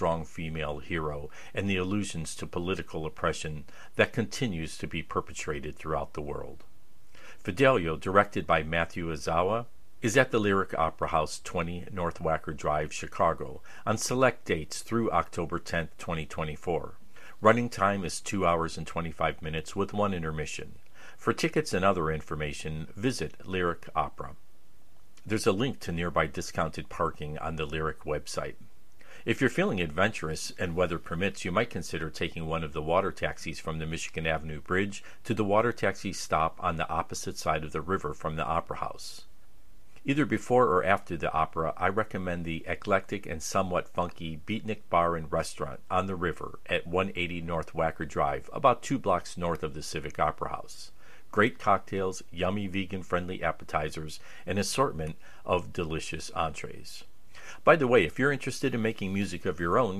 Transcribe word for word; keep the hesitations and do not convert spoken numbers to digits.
strong female hero and the allusions to political oppression that continues to be perpetrated throughout the world. Fidelio, directed by Matthew Ozawa, is at the Lyric Opera House, twenty North Wacker Drive, Chicago, on select dates through October tenth, twenty twenty-four. Running time is two hours and twenty-five minutes with one intermission. For tickets and other information, visit Lyric Opera. There's a link to nearby discounted parking on the Lyric website. If you're feeling adventurous and weather permits, you might consider taking one of the water taxis from the Michigan Avenue Bridge to the water taxi stop on the opposite side of the river from the Opera House. Either before or after the opera, I recommend the eclectic and somewhat funky Beatnik Bar and Restaurant on the river at one eighty North Wacker Drive, about two blocks north of the Civic Opera House. Great cocktails, yummy vegan-friendly appetizers, and assortment of delicious entrees. By the way, if you're interested in making music of your own,